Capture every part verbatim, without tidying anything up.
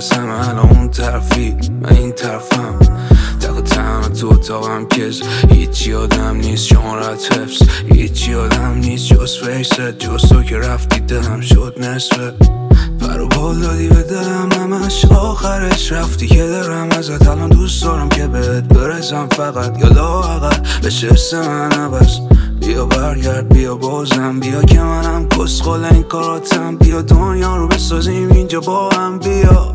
میترسم الان اون طرفی من این طرفم تق تنها تو اتاقم کز هیچی آدم نیست شمارت حفظ هیچی آدم نیست جز فیست جز تو که رفتی دلم شد نصفه پر و بال دادی به دلم همش آخرش رفتی که دارم ازت الان دوست دارم که بهت برسم فقط یا لااقل به شست من عوض بیا برگرد بیا بازم بیا که منم کسخل این کاراتم بیا دنیا رو بسازیم اینجا با هم بیا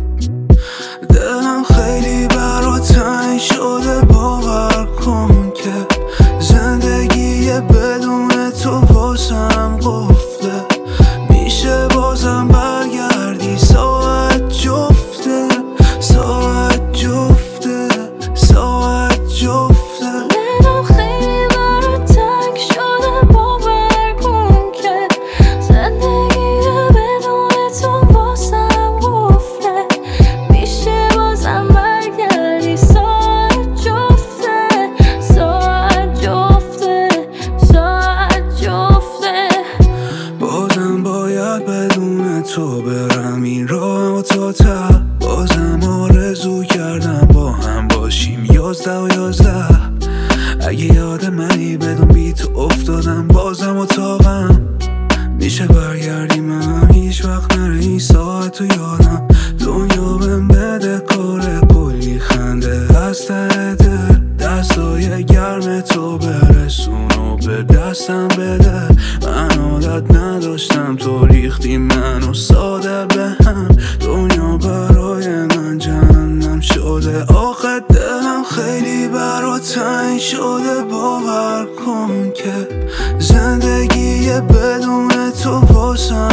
دلم خیلی برات تنگ شده باور کن که زندگی بدون تو واسم قفله میشه بازم برگردی ساعت جفته ساعت جفته ساعت جفته دلم خیلی برات تنگ شده باور کن که زندگی بدون تو واسم قفله میشه بازم برگردی ساعت جفته ساعت جفته ساعت جفته بازم باید بدون تو برم این راه و تا ته بازم آرزو کردم با هم باشیم یازده و یازده اگه یاد منی بدون بی تو افتادم بازم اتاقم میشه برگردی من هیچ وقت نره این ساعت و یادم دنیا بهم بده کار کلی خنده از ته دل دستای گرم تو برسون و به دستم بده من عادت نداشتم تو ریختی منو ساده به هم دنیا برای من جهنم شده آخه دلم خیلی برات تنگ شده باور کن که زندگی بدون تو واسم